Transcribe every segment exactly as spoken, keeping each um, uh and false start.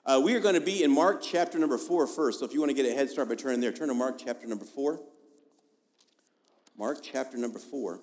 Uh, we are going to be in Mark chapter number four first. So if you want to get a head start by turning there, turn to Mark chapter number four. Mark chapter number four.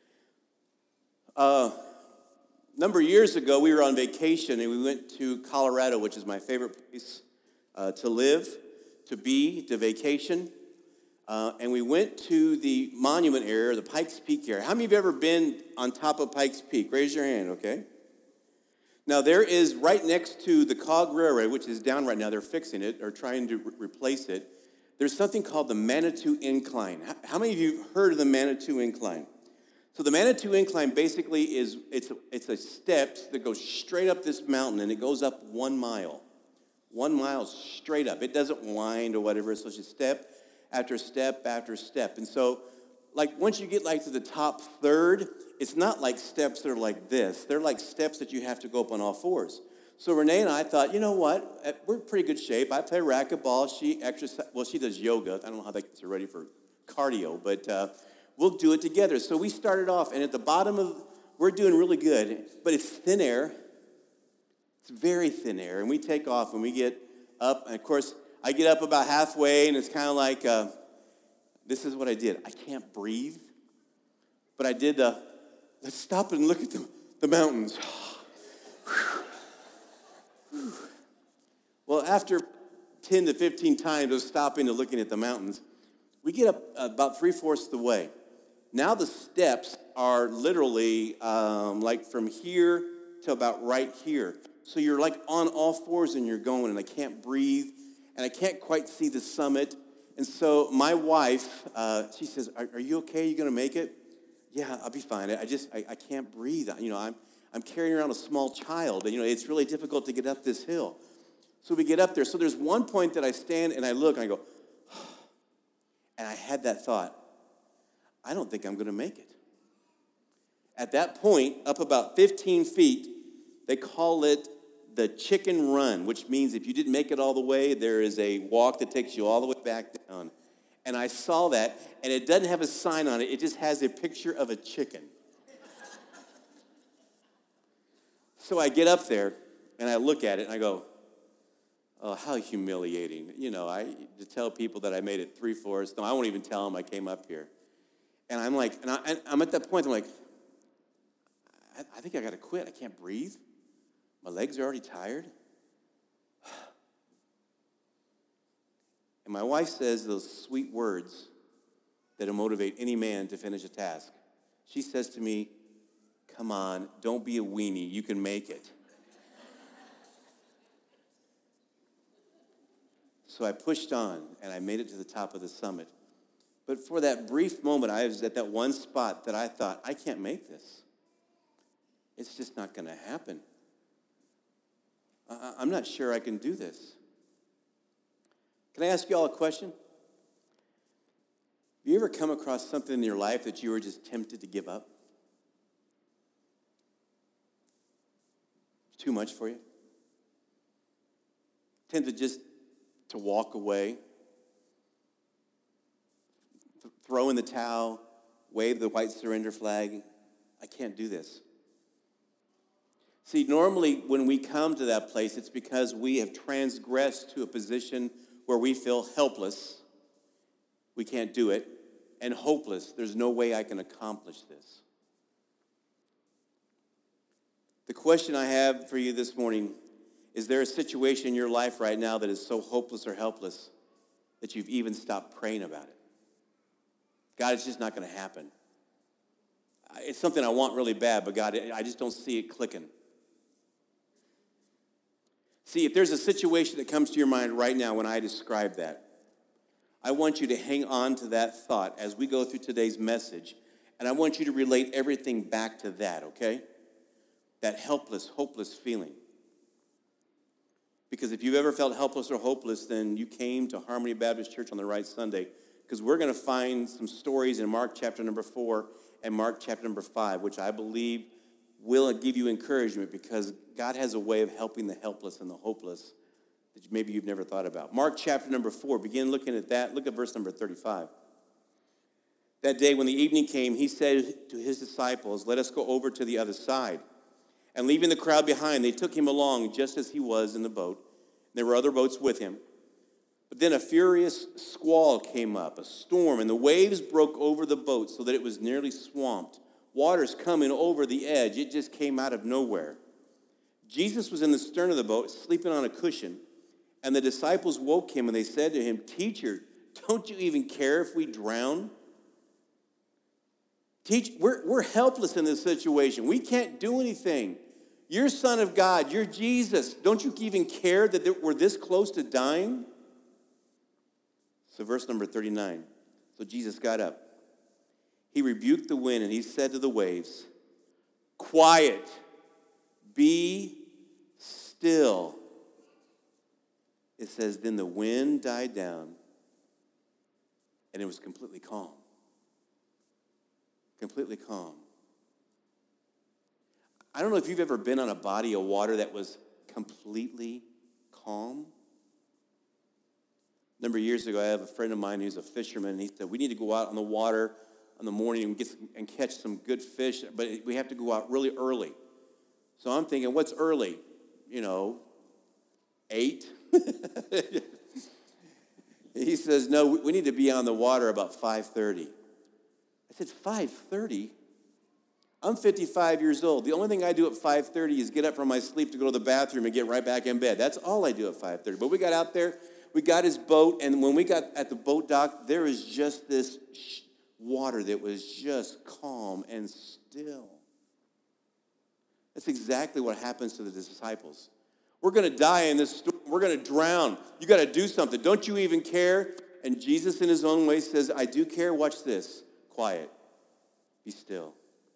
Uh, a number of years ago, we were on vacation, and we went to Colorado, which is my favorite place uh, to live, to be, to vacation. Uh, and we went to the monument area, the Pikes Peak area. How many of you have ever been on top of Pikes Peak? Raise your hand, okay? Now, there is right next to the Cog Railway, which is down right now. They're fixing it or trying to re- replace it. There's something called the Manitou Incline. How, how many of you have heard of the Manitou Incline? So the Manitou Incline basically is, it's a, it's a steps that go straight up this mountain, and it goes up one mile. One mile straight up. It doesn't wind or whatever. So it's just step after step after step. And so, like, once you get, like, to the top third, it's not like steps that are like this. They're like steps that you have to go up on all fours. So Renee and I thought, you know what? We're in pretty good shape. I play racquetball. She exercise. Well, she does yoga. I don't know how that gets her ready for cardio, but uh, we'll do it together. So we started off, and at the bottom of, we're doing really good, but it's thin air. It's very thin air, and we take off, and we get up. And, of course, I get up about halfway, and it's kind of like, uh, this is what I did. I can't breathe, but I did the, let's stop and look at the, the mountains. Well, after ten to fifteen times of stopping and looking at the mountains, we get up about three-fourths of the way. Now the steps are literally um, like from here to about right here. So you're like on all fours and you're going, and I can't breathe, and I can't quite see the summit. And so my wife, uh, she says, are, are you okay? Are you going to make it? Yeah, I'll be fine. I just, I, I can't breathe. You know, I'm, I'm carrying around a small child. And, you know, it's really difficult to get up this hill. So we get up there. So there's one point that I stand and I look and I go, and I had that thought, I don't think I'm going to make it. At that point, up about fifteen feet, they call it the chicken run, which means if you didn't make it all the way, there is a walk that takes you all the way back down. And I saw that, and it doesn't have a sign on it. It just has a picture of a chicken. So I get up there, and I look at it, and I go, oh, how humiliating. You know, I to tell people that I made it three-fourths. No, I won't even tell them I came up here. And I'm like, and, I, and I'm at that point, I'm like, I, I think I got to quit. I can't breathe. My legs are already tired. And my wife says those sweet words that will motivate any man to finish a task. She says to me, come on, don't be a weenie. You can make it. So I pushed on, and I made it to the top of the summit. But for that brief moment, I was at that one spot that I thought, I can't make this. It's just not going to happen. I'm not sure I can do this. Can I ask you all a question? Have you ever come across something in your life that you were just tempted to give up? It's too much for you? Tempted just to walk away? Th- throw in the towel? Wave the white surrender flag? I can't do this. See, normally when we come to that place, it's because we have transgressed to a position where we feel helpless. We can't do it. And hopeless. There's no way I can accomplish this. The question I have for you this morning, is there a situation in your life right now that is so hopeless or helpless that you've even stopped praying about it? God, it's just not going to happen. It's something I want really bad, but God, I just don't see it clicking. See, if there's a situation that comes to your mind right now when I describe that, I want you to hang on to that thought as we go through today's message, and I want you to relate everything back to that, okay? That helpless, hopeless feeling. Because if you've ever felt helpless or hopeless, then you came to Harmony Baptist Church on the right Sunday, because we're going to find some stories in Mark chapter number four and Mark chapter number five, which I believe will give you encouragement, because God has a way of helping the helpless and the hopeless that maybe you've never thought about. Mark chapter number four, begin looking at that. Look at verse number thirty-five. That day when the evening came, he said to his disciples, let us go over to the other side. And leaving the crowd behind, they took him along just as he was in the boat. There were other boats with him. But then a furious squall came up, a storm, and the waves broke over the boat so that it was nearly swamped. Water's coming over the edge. It just came out of nowhere. Jesus was in the stern of the boat, sleeping on a cushion, and the disciples woke him, and they said to him, "Teacher, don't you even care if we drown?" Teach, we're, we're helpless in this situation. We can't do anything. You're Son of God. You're Jesus. Don't you even care that we're this close to dying? So verse number thirty-nine. So Jesus got up. He rebuked the wind, and he said to the waves, "Quiet, be still." It says, then the wind died down, and it was completely calm. Completely calm. I don't know if you've ever been on a body of water that was completely calm. A number of years ago, I have a friend of mine who's a fisherman, and he said, we need to go out on the water in the morning and, get some, and catch some good fish, but we have to go out really early. So I'm thinking, what's early? You know, eight? He says, no, we need to be on the water about five thirty. I said, five thirty? I'm fifty-five years old. The only thing I do at five thirty is get up from my sleep to go to the bathroom and get right back in bed. That's all I do at five thirty. But we got out there, we got his boat, and when we got at the boat dock, there was just this water that was just calm and still. That's exactly what happens to the disciples. We're going to die in this storm. We're going to drown. You got to do something. Don't you even care? And Jesus in his own way says, I do care. Watch this. Quiet. Be still.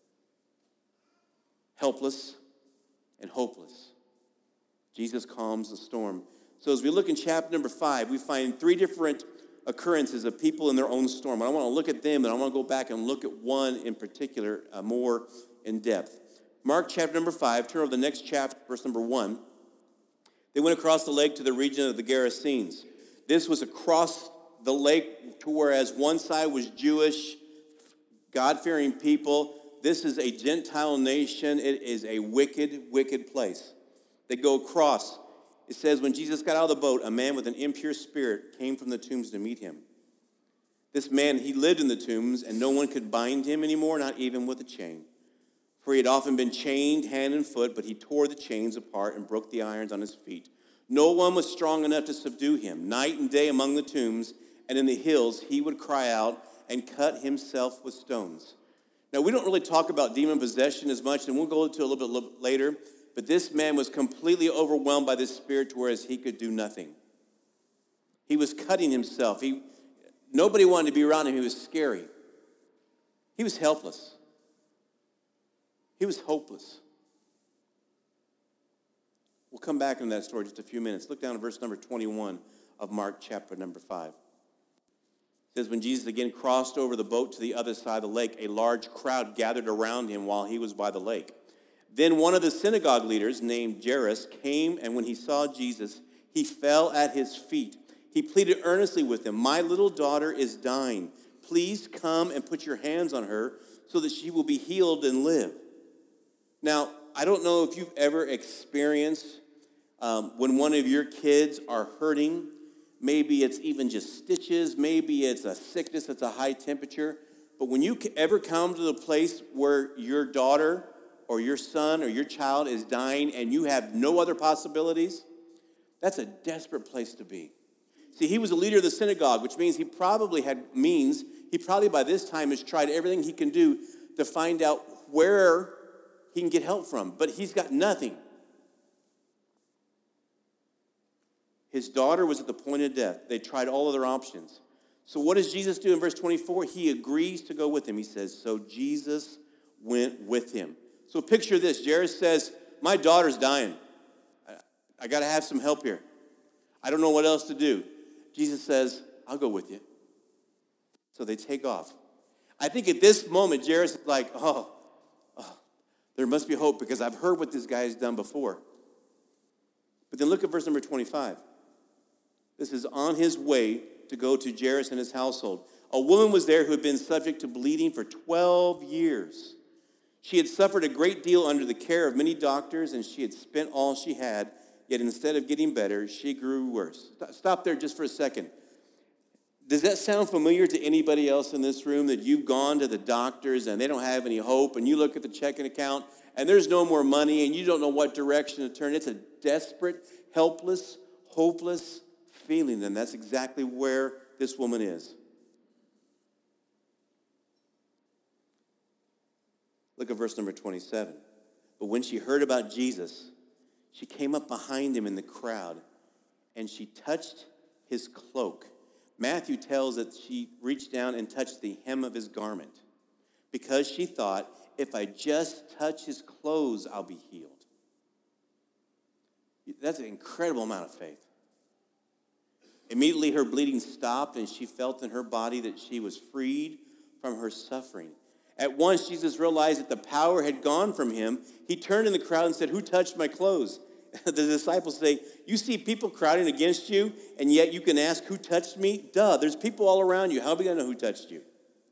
Helpless and hopeless. Jesus calms the storm. So as we look in chapter number five, we find three different occurrences of people in their own storm. And I want to look at them, and I want to go back and look at one in particular uh, more in depth. Mark chapter number five, turn over the next chapter, verse number one. They went across the lake to the region of the Gerasenes. This was across the lake to whereas one side was Jewish, God-fearing people. This is a Gentile nation. It is a wicked, wicked place. They go across. It says, when Jesus got out of the boat, a man with an impure spirit came from the tombs to meet him. This man, he lived in the tombs, and no one could bind him anymore, not even with a chain. For he had often been chained hand and foot, but he tore the chains apart and broke the irons on his feet. No one was strong enough to subdue him. Night and day among the tombs and in the hills, he would cry out and cut himself with stones. Now, we don't really talk about demon possession as much, and we'll go into it a little bit later, but this man was completely overwhelmed by this spirit to whereas he could do nothing. He was cutting himself. He, nobody wanted to be around him. He was scary. He was helpless. He was hopeless. We'll come back into that story in just a few minutes. Look down at verse number twenty-one of Mark chapter number five. It says, when Jesus again crossed over the boat to the other side of the lake, a large crowd gathered around him while he was by the lake. Then one of the synagogue leaders named Jairus came, and when he saw Jesus, he fell at his feet. He pleaded earnestly with him, my little daughter is dying. Please come and put your hands on her so that she will be healed and live. Now, I don't know if you've ever experienced um, when one of your kids are hurting. Maybe it's even just stitches. Maybe it's a sickness that's a high temperature. But when you ever come to the place where your daughter or your son or your child is dying and you have no other possibilities, that's a desperate place to be. See, he was a leader of the synagogue, which means he probably had means. He probably by this time has tried everything he can do to find out where he can get help from, but he's got nothing. His daughter was at the point of death. They tried all other options. So what does Jesus do in verse twenty-four? He agrees to go with him. He says, so Jesus went with him. So picture this. Jairus says, my daughter's dying. I, I got to have some help here. I don't know what else to do. Jesus says, I'll go with you. So they take off. I think at this moment, Jairus is like, oh, oh, there must be hope because I've heard what this guy has done before. But then look at verse number twenty-five. This is on his way to go to Jairus and his household. A woman was there who had been subject to bleeding for twelve years. She had suffered a great deal under the care of many doctors, and she had spent all she had, yet instead of getting better, she grew worse. Stop there just for a second. Does that sound familiar to anybody else in this room, that you've gone to the doctors and they don't have any hope, and you look at the checking account and there's no more money and you don't know what direction to turn? It's a desperate, helpless, hopeless feeling, and that's exactly where this woman is. Look at verse number twenty-seven. But when she heard about Jesus, she came up behind him in the crowd, and she touched his cloak. Matthew tells that she reached down and touched the hem of his garment because she thought, if I just touch his clothes, I'll be healed. That's an incredible amount of faith. Immediately her bleeding stopped, and she felt in her body that she was freed from her suffering. At once, Jesus realized that the power had gone from him. He turned in the crowd and said, "Who touched my clothes?" The disciples say, "You see people crowding against you, and yet you can ask, 'Who touched me?' Duh, there's people all around you. How are we going to know who touched you?"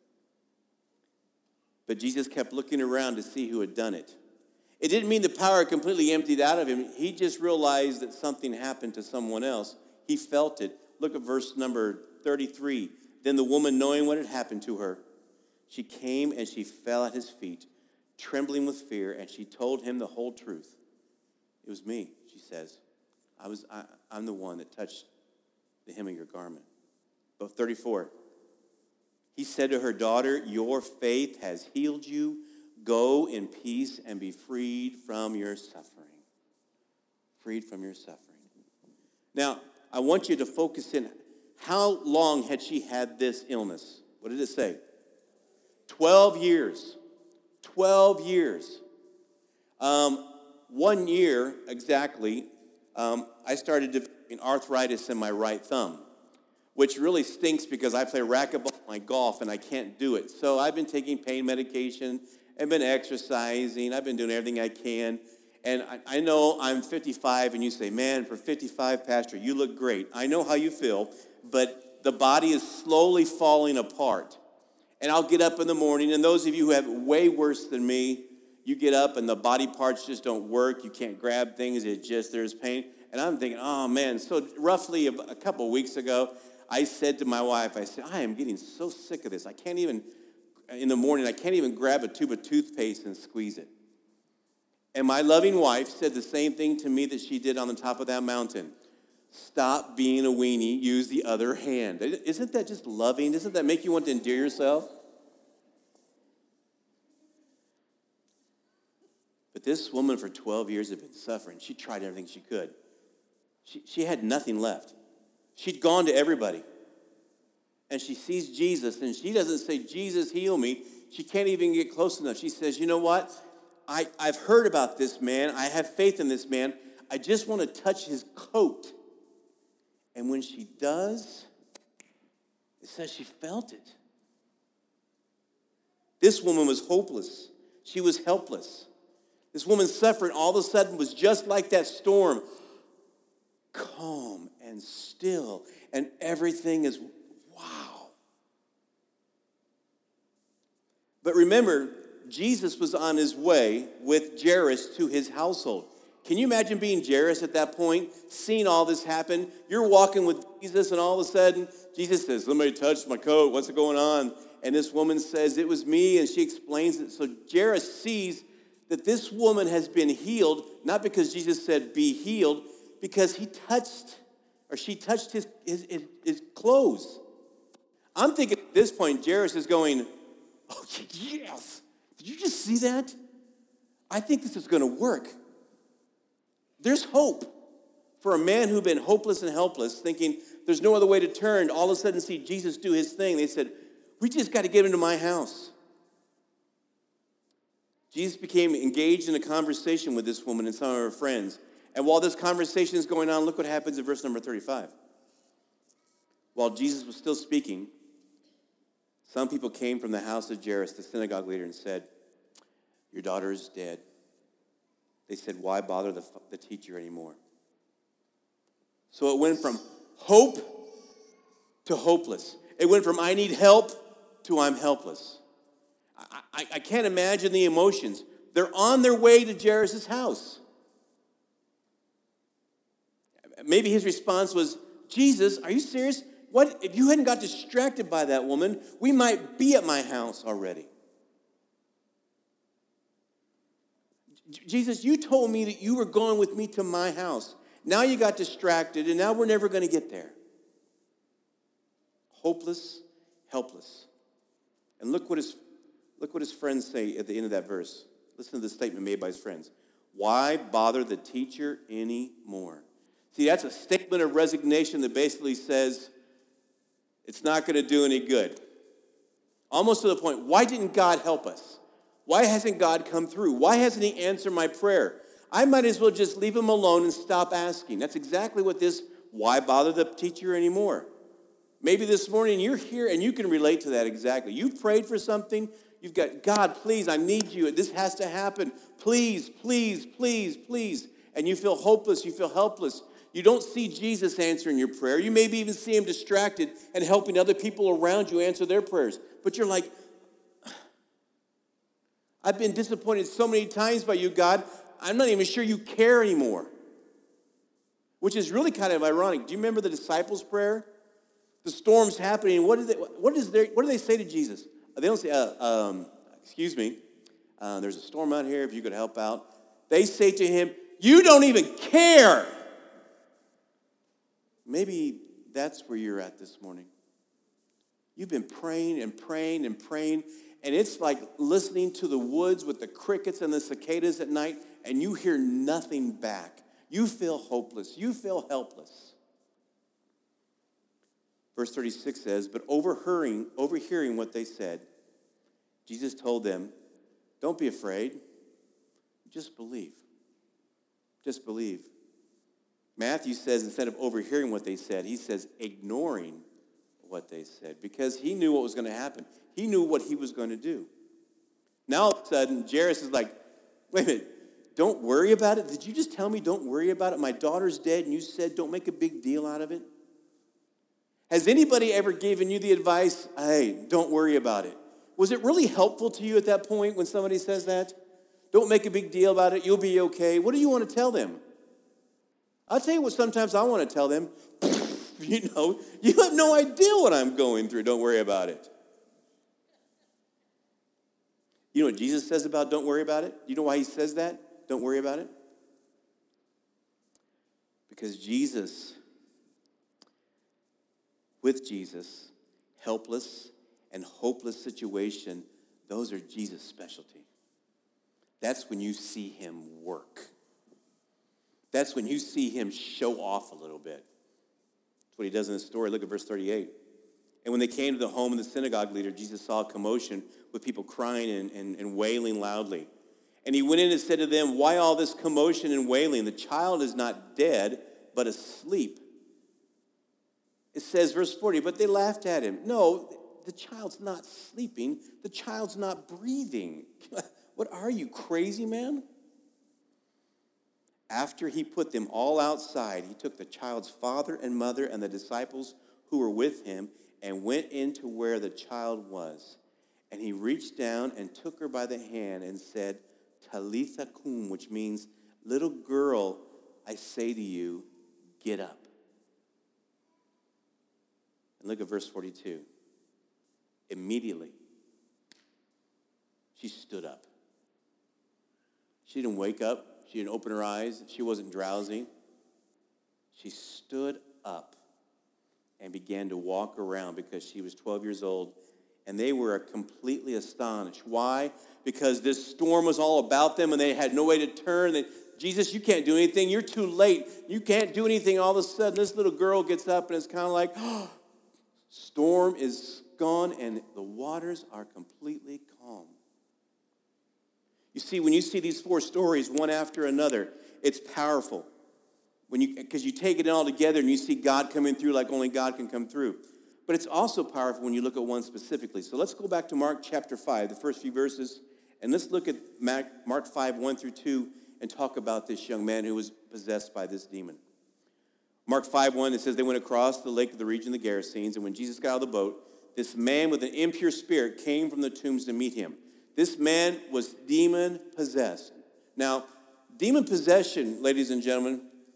But Jesus kept looking around to see who had done it. It didn't mean the power completely emptied out of him. He just realized that something happened to someone else. He felt it. Look at verse number thirty-three. Then the woman, knowing what had happened to her, she came and she fell at his feet, trembling with fear, and she told him the whole truth. "It was me," she says. I was, I, I'm the one that touched the hem of your garment. But thirty-four. He said to her, "Daughter, your faith has healed you. Go in peace and be freed from your suffering." Freed from your suffering. Now, I want you to focus in. How long had she had this illness? What did it say? Twelve years. Twelve years. Um, one year exactly, um, I started developing arthritis in my right thumb, which really stinks because I play racquetball and golf and I can't do it. So I've been taking pain medication, I've been exercising, I've been doing everything I can. And I, I know I'm fifty-five, and you say, "Man, for fifty-five, Pastor, you look great." I know how you feel, but the body is slowly falling apart. And I'll get up in the morning, and those of you who have it way worse than me, you get up and the body parts just don't work. You can't grab things. It just, there's pain. And I'm thinking, oh, man. So roughly a, a couple of weeks ago, I said to my wife, I said, "I am getting so sick of this. I can't even, in the morning, I can't even grab a tube of toothpaste and squeeze it." And my loving wife said the same thing to me that she did on the top of that mountain. "Stop being a weenie. Use the other hand." Isn't that just loving? Doesn't that make you want to endear yourself? But this woman for twelve years had been suffering. She tried everything she could. She, she had nothing left. She'd gone to everybody. And she sees Jesus, and she doesn't say, "Jesus, heal me." She can't even get close enough. She says, "You know what? I, I've heard about this man. I have faith in this man. I just want to touch his coat." And when she does, it says she felt it. This woman was hopeless. She was helpless. This woman's suffering all of a sudden was just like that storm. Calm and still, and everything is wow. But remember, Jesus was on his way with Jairus to his household. Can you imagine being Jairus at that point, seeing all this happen? You're walking with Jesus, and all of a sudden, Jesus says, "Somebody touched my coat. What's going on?" And this woman says, "It was me," and she explains it. So Jairus sees that this woman has been healed, not because Jesus said, "Be healed," because he touched, or she touched his, his, his, his clothes. I'm thinking at this point, Jairus is going, "Oh, yes. Did you just see that? I think this is going to work." There's hope for a man who'd been hopeless and helpless, thinking there's no other way to turn, all of a sudden see Jesus do his thing. They said, "We just got to get into my house." Jesus became engaged in a conversation with this woman and some of her friends. And while this conversation is going on, look what happens in verse number thirty-five. While Jesus was still speaking, some people came from the house of Jairus, the synagogue leader, and said, "Your daughter is dead." They said, "Why bother the, the teacher anymore?" So it went from hope to hopeless. It went from "I need help" to "I'm helpless." I, I, I can't imagine the emotions. They're on their way to Jairus' house. Maybe his response was, Jesus, are you serious? What if you hadn't got distracted by that woman, we might be at my house already. Jesus, you told me that you were going with me to my house. Now you got distracted, and now we're never going to get there. Hopeless, helpless. And look what his look what his friends say at the end of that verse. Listen to the statement made by his friends. Why bother the teacher anymore? See, that's a statement of resignation that basically says it's not going to do any good. Almost to the point, why didn't God help us? Why hasn't God come through? Why hasn't he answered my prayer? I might as well just leave him alone and stop asking. That's exactly what this, why bother the teacher anymore? Maybe this morning you're here and you can relate to that exactly. You've prayed for something. You've got, God, please, I need you. This has to happen. Please, please, please, please. And you feel hopeless. You feel helpless. You don't see Jesus answering your prayer. You maybe even see him distracted and helping other people around you answer their prayers. But you're like, I've been disappointed so many times by you, God. I'm not even sure you care anymore. Which is really kind of ironic. Do you remember the disciples' prayer? The storm's happening. What, did they, what, is their, what do they say to Jesus? They don't say, uh, um, excuse me, uh, there's a storm out here, if you could help out. They say to him, you don't even care. Maybe that's where you're at this morning. You've been praying and praying and praying, and it's like listening to the woods with the crickets and the cicadas at night, and you hear nothing back. You feel hopeless. You feel helpless. Verse thirty-six says, but overhearing, overhearing what they said, Jesus told them, don't be afraid. Just believe. Just believe. Matthew says instead of overhearing what they said, he says ignoring what they said because he knew what was going to happen. He knew what he was going to do. Now all of a sudden, Jairus is like, wait a minute, don't worry about it? Did you just tell me don't worry about it? My daughter's dead and you said don't make a big deal out of it? Has anybody ever given you the advice, hey, don't worry about it? Was it really helpful to you at that point when somebody says that? Don't make a big deal about it. You'll be okay. What do you want to tell them? I'll tell you what sometimes I want to tell them. You know, you have no idea what I'm going through. Don't worry about it. You know what Jesus says about don't worry about it? You know why he says that? Don't worry about it? Because Jesus... With Jesus, helpless and hopeless situation, those are Jesus' specialty. That's when you see him work. That's when you see him show off a little bit. That's what he does in the story. Look at verse thirty-eight. And when they came to the home of the synagogue leader, Jesus saw a commotion with people crying and, and, and wailing loudly. And he went in and said to them, why all this commotion and wailing? The child is not dead, but asleep. It says, verse forty, but they laughed at him. No, the child's not sleeping. The child's not breathing. What are you, crazy man? After he put them all outside, he took the child's father and mother and the disciples who were with him and went into where the child was. And he reached down and took her by the hand and said, Talitha cum, which means, little girl, I say to you, get up. And look at verse forty-two. Immediately, she stood up. She didn't wake up. She didn't open her eyes. She wasn't drowsy. She stood up and began to walk around because she was twelve years old. And they were completely astonished. Why? Because this storm was all about them and they had no way to turn. They, Jesus, you can't do anything. You're too late. You can't do anything. All of a sudden, this little girl gets up and it's kind of like, oh, storm is gone and the waters are completely calm. You see, when you see these four stories, one after another, it's powerful. When you, because you take it all together and you see God coming through like only God can come through. But it's also powerful when you look at one specifically. So let's go back to Mark chapter five, the first few verses, and let's look at Mark five, one through two, and talk about this young man who was possessed by this demon. Mark five, one, it says, they went across the lake of the region of the Gerasenes, and when Jesus got out of the boat, this man with an impure spirit came from the tombs to meet him. This man was demon-possessed. Now, demon possession, ladies and gentlemen,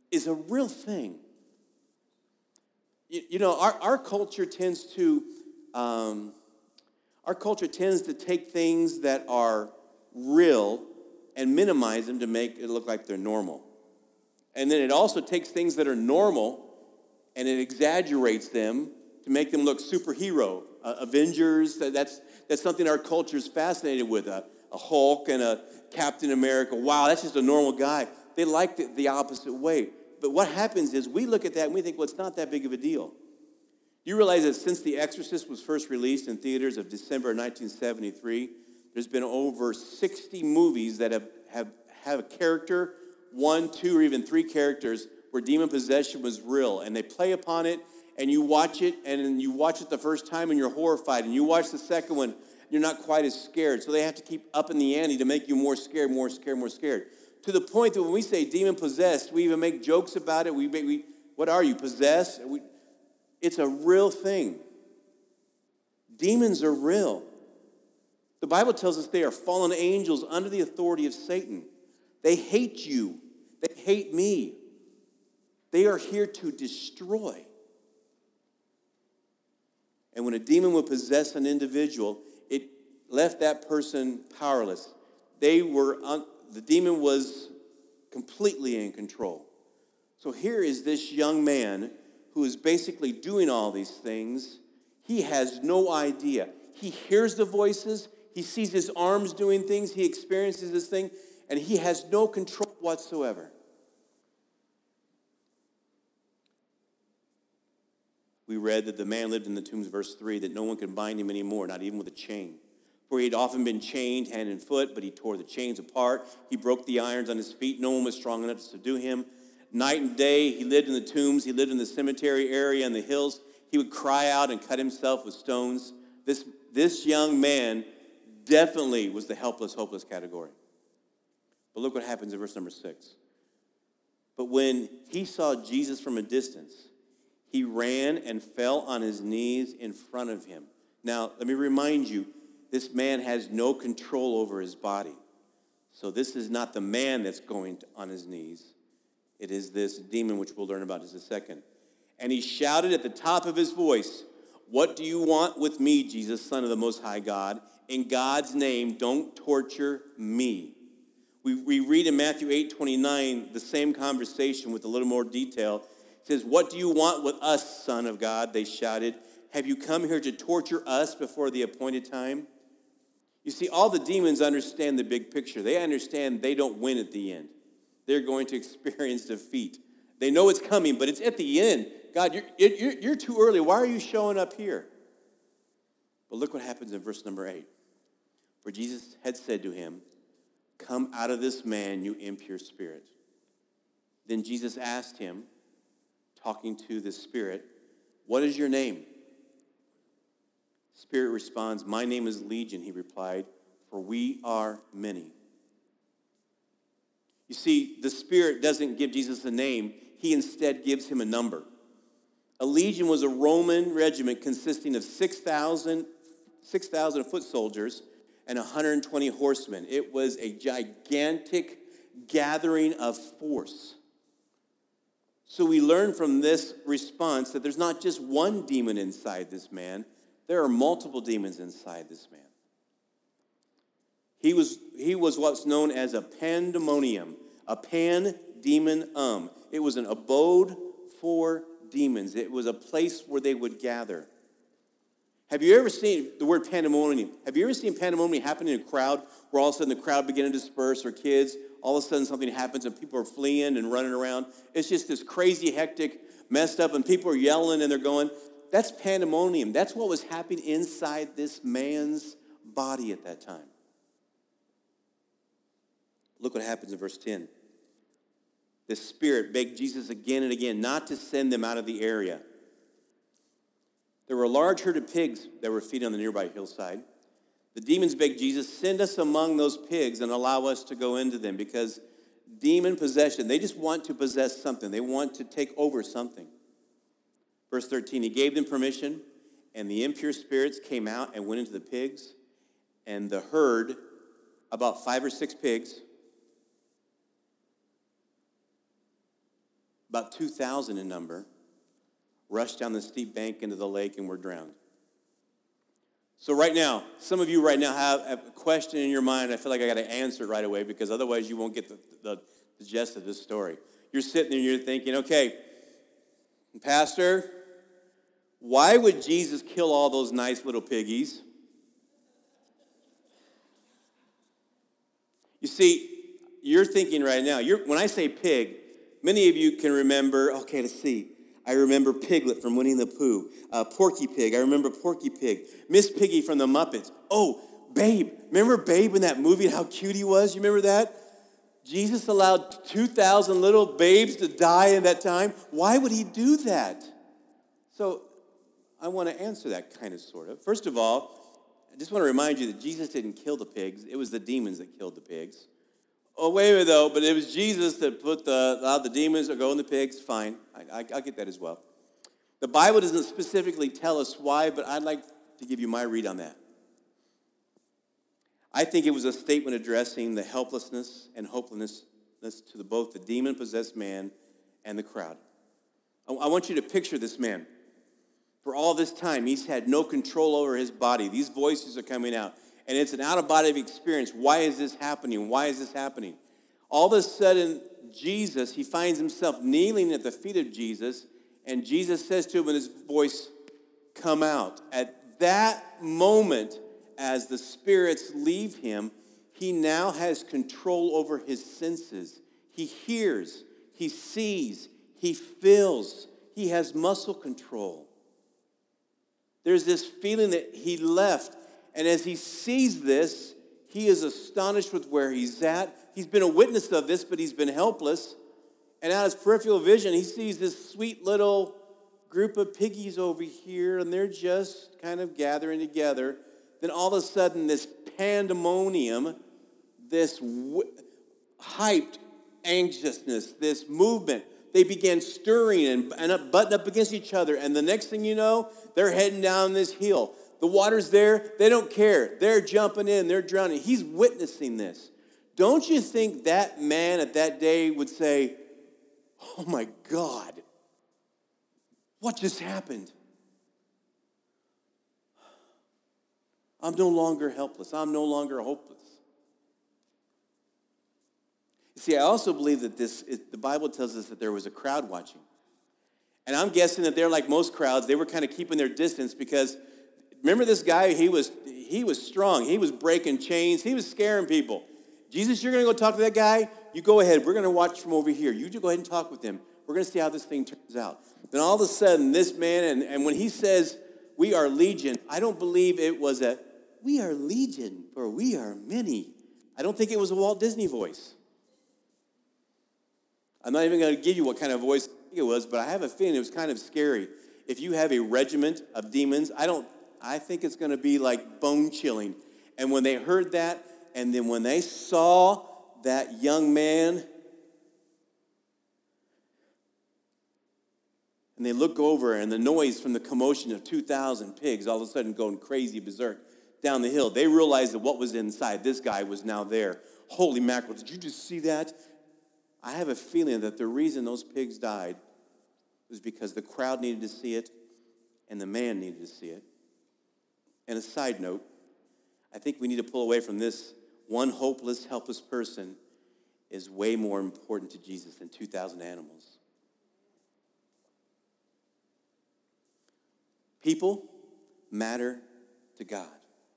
is a real thing. You, you know, our, our culture tends to, um, our culture tends to take things that are real and minimize them to make it look like they're normal. And then it also takes things that are normal and it exaggerates them to make them look superhero. Uh, Avengers, that, that's that's something our culture is fascinated with. A, a Hulk and a Captain America. Wow, that's just a normal guy. They like it the opposite way. But what happens is we look at that and we think, well, it's not that big of a deal. You realize that since The Exorcist was first released in theaters of December nineteen seventy-three, there's been over sixty movies that have, have, have a character, one, two, or even three characters where demon possession was real. And they play upon it, and you watch it, and you watch it the first time, and you're horrified. And you watch the second one, you're not quite as scared. So they have to keep upping the ante to make you more scared, more scared, more scared. To the point that when we say demon possessed, we even make jokes about it. We, we what are you, possessed? We, it's a real thing. Demons are real. The Bible tells us they are fallen angels under the authority of Satan. They hate you. They hate me. They are here to destroy. And when a demon would possess an individual, it left that person powerless. They were un- the demon was completely in control. So here is this young man who is basically doing all these things. He has no idea. He hears the voices. He sees his arms doing things. He experiences this thing, and he has no control whatsoever. We read that the man lived in the tombs, verse three, that no one could bind him anymore, not even with a chain. For he had often been chained hand and foot, but he tore the chains apart. He broke the irons on his feet. No one was strong enough to subdue him. Night and day, he lived in the tombs. He lived in the cemetery area and the hills. He would cry out and cut himself with stones. This, this young man definitely was the helpless, hopeless category. But look what happens in verse number six. But when he saw Jesus from a distance, he ran and fell on his knees in front of him. Now, let me remind you, this man has no control over his body. So this is not the man that's going to, on his knees. It is this demon, which we'll learn about in just a second. And he shouted at the top of his voice, "What do you want with me, Jesus, Son of the Most High God? In God's name, don't torture me." We, we read in Matthew eight twenty-nine the same conversation with a little more detail. It says, "What do you want with us, Son of God?" They shouted. "Have you come here to torture us before the appointed time?" You see, all the demons understand the big picture. They understand they don't win at the end. They're going to experience defeat. They know it's coming, but it's at the end. God, you're, you're, you're too early. Why are you showing up here? But look what happens in verse number eight. For Jesus had said to him, "Come out of this man, you impure spirit." Then Jesus asked him, talking to the spirit, "What is your name?" Spirit responds, "My name is Legion," he replied, "for we are many." You see, the Spirit doesn't give Jesus a name. He instead gives him a number. A legion was a Roman regiment consisting of six thousand, six thousand foot soldiers and one hundred twenty horsemen. It was a gigantic gathering of force. So we learn from this response that there's not just one demon inside this man. There are multiple demons inside this man. He was, he was what's known as a pandemonium, a pan-demon-um. It was an abode for demons. It was a place where they would gather. Have you ever seen the word pandemonium? Have you ever seen pandemonium happen in a crowd where all of a sudden the crowd begin to disperse, or kids, all of a sudden something happens and people are fleeing and running around? It's just this crazy, hectic, messed up, and people are yelling and they're going. That's pandemonium. That's what was happening inside this man's body at that time. Look what happens in verse ten. The spirit begged Jesus again and again not to send them out of the area. There were a large herd of pigs that were feeding on the nearby hillside. The demons begged Jesus, "Send us among those pigs and allow us to go into them," because demon possession, they just want to possess something. They want to take over something. Verse thirteen, he gave them permission, and the impure spirits came out and went into the pigs, and the herd, about five or six pigs, about two thousand in number, rushed down the steep bank into the lake and were drowned. So right now, some of you right now have a question in your mind. I feel like I got to answer it right away because otherwise you won't get the, the, the gist of this story. You're sitting there and you're thinking, okay, Pastor, why would Jesus kill all those nice little piggies? You see, you're thinking right now, you're, when I say pig, many of you can remember, okay, let's see. I remember Piglet from Winnie the Pooh. Uh, Porky Pig, I remember Porky Pig. Miss Piggy from the Muppets. Oh, Babe. Remember Babe in that movie and how cute he was? You remember that? Jesus allowed two thousand little babes to die in that time. Why would he do that? So I want to answer that kind of, sort of. First of all, I just want to remind you that Jesus didn't kill the pigs. It was the demons that killed the pigs. Oh, wait a minute, though, but it was Jesus that put the, allowed the demons to go in the pigs. Fine, I, I, I'll get that as well. The Bible doesn't specifically tell us why, but I'd like to give you my read on that. I think it was a statement addressing the helplessness and hopelessness to the, both the demon-possessed man and the crowd. I, I want you to picture this man. For all this time, he's had no control over his body. These voices are coming out. And it's an out-of-body experience. Why is this happening? Why is this happening? All of a sudden, Jesus, he finds himself kneeling at the feet of Jesus, and Jesus says to him in his voice, come out. At that moment, as the spirits leave him, he now has control over his senses. He hears, he sees, he feels, he has muscle control. There's this feeling that he left. And as he sees this, he is astonished with where he's at. He's been a witness of this, but he's been helpless. And out of his peripheral vision, he sees this sweet little group of piggies over here, and they're just kind of gathering together. Then all of a sudden, this pandemonium, this w- hyped anxiousness, this movement, they began stirring and, and up, butting up against each other. And the next thing you know, they're heading down this hill. The water's there. They don't care. They're jumping in. They're drowning. He's witnessing this. Don't you think that man at that day would say, oh, my God, what just happened? I'm no longer helpless. I'm no longer hopeless. You see, I also believe that this, it, the Bible tells us that there was a crowd watching. And I'm guessing that they're like most crowds. They were kind of keeping their distance because remember this guy, he was he was strong. He was breaking chains. He was scaring people. Jesus, you're going to go talk to that guy? You go ahead. We're going to watch from over here. You go ahead and talk with him. We're going to see how this thing turns out. Then all of a sudden, this man, and, and when he says, we are legion, I don't believe it was a, we are legion, for we are many. I don't think it was a Walt Disney voice. I'm not even going to give you what kind of voice it was, but I have a feeling it was kind of scary. If you have a regiment of demons, I don't I think it's going to be like bone chilling. And when they heard that, and then when they saw that young man, and they look over, and the noise from the commotion of two thousand pigs all of a sudden going crazy berserk down the hill, they realized that what was inside this guy was now there. Holy mackerel, did you just see that? I have a feeling that the reason those pigs died was because the crowd needed to see it, and the man needed to see it. And a side note, I think we need to pull away from this. One hopeless, helpless person is way more important to Jesus than two thousand animals. People matter to God.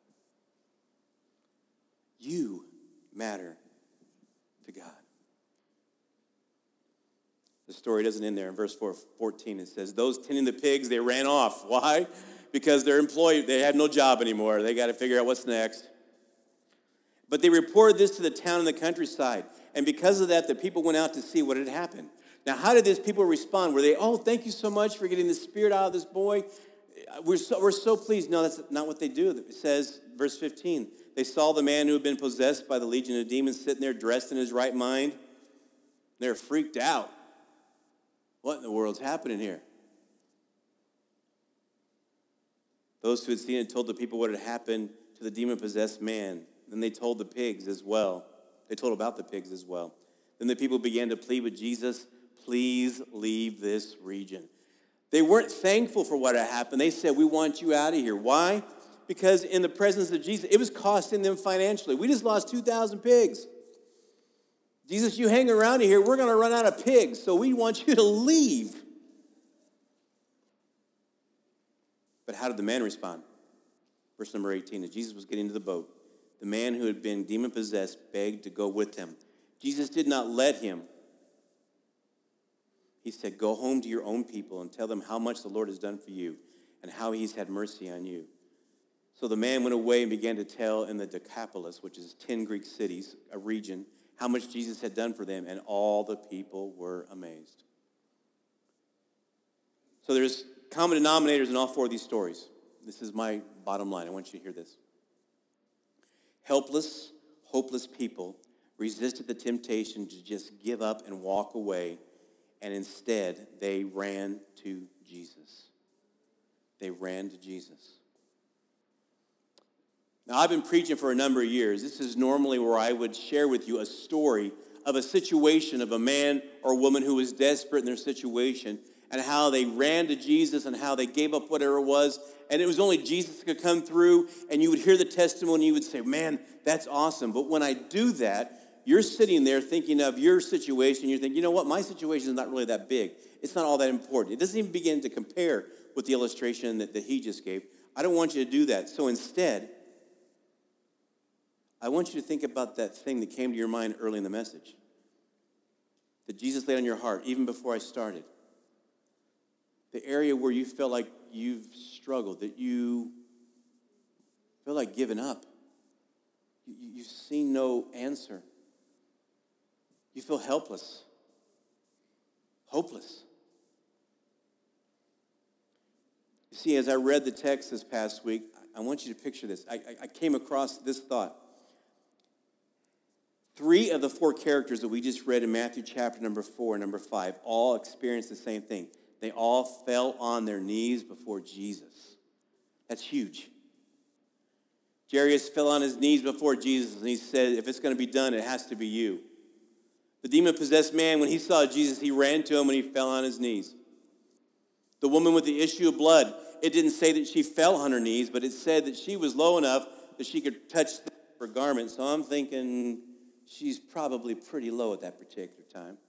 You matter to God. The story doesn't end there. In verse fourteen, it says, those tending the pigs, they ran off. Why? Because they're employed, they have no job anymore. They got to figure out what's next. But they reported this to the town and the countryside. And because of that, the people went out to see what had happened. Now, how did these people respond? Were they, oh, thank you so much for getting the spirit out of this boy? We're so, we're so pleased. No, that's not what they do. It says, verse fifteen, they saw the man who had been possessed by the legion of demons sitting there dressed in his right mind. They're freaked out. What in the world's happening here? Those who had seen it told the people what had happened to the demon-possessed man. Then they told the pigs as well. They told about the pigs as well. Then the people began to plead with Jesus, please leave this region. They weren't thankful for what had happened. They said, we want you out of here. Why? Because in the presence of Jesus, it was costing them financially. We just lost two thousand pigs. Jesus, you hang around here, we're going to run out of pigs, so we want you to leave. But how did the man respond? Verse number eighteen, as Jesus was getting into the boat, the man who had been demon-possessed begged to go with him. Jesus did not let him. He said, go home to your own people and tell them how much the Lord has done for you and how he's had mercy on you. So the man went away and began to tell in the Decapolis, which is ten Greek cities, a region, how much Jesus had done for them, and all the people were amazed. So there's common denominators in all four of these stories. This is my bottom line. I want you to hear this. Helpless, hopeless people resisted the temptation to just give up and walk away, and instead they ran to Jesus. They ran to Jesus. Now, I've been preaching for a number of years. This is normally where I would share with you a story of a situation of a man or woman who was desperate in their situation and how they ran to Jesus and how they gave up whatever it was. And it was only Jesus that could come through, and you would hear the testimony, you would say, man, that's awesome. But when I do that, you're sitting there thinking of your situation. You're thinking, you know what, my situation is not really that big. It's not all that important. It doesn't even begin to compare with the illustration that, that he just gave. I don't want you to do that. So instead, I want you to think about that thing that came to your mind early in the message, that Jesus laid on your heart, even before I started. The area where you felt like you've struggled, that you feel like giving up. You, you've seen no answer. You feel helpless, hopeless. You see, as I read the text this past week, I want you to picture this. I, I came across this thought. Three of the four characters that we just read in Matthew chapter number four and number five all experienced the same thing. They all fell on their knees before Jesus. That's huge. Jairus fell on his knees before Jesus, and he said, if it's going to be done, it has to be you. The demon-possessed man, when he saw Jesus, he ran to him and he fell on his knees. The woman with the issue of blood, it didn't say that she fell on her knees, but it said that she was low enough that she could touch her garment. So I'm thinking she's probably pretty low at that particular time.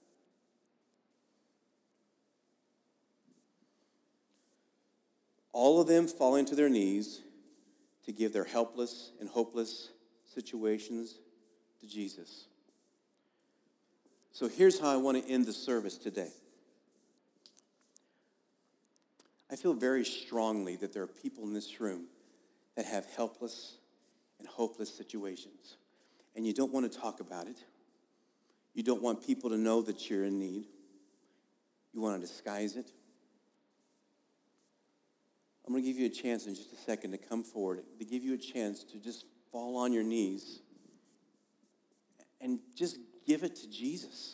All of them falling to their knees to give their helpless and hopeless situations to Jesus. So here's how I want to end the service today. I feel very strongly that there are people in this room that have helpless and hopeless situations, and you don't want to talk about it. You don't want people to know that you're in need. You want to disguise it. I'm going to give you a chance in just a second to come forward, to give you a chance to just fall on your knees and just give it to Jesus.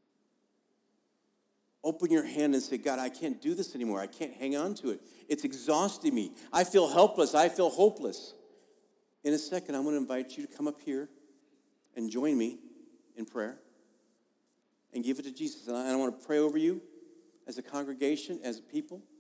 Open your hand and say, God, I can't do this anymore. I can't hang on to it. It's exhausting me. I feel helpless. I feel hopeless. In a second, I'm going to invite you to come up here and join me in prayer and give it to Jesus. And I want to pray over you as a congregation, as a people.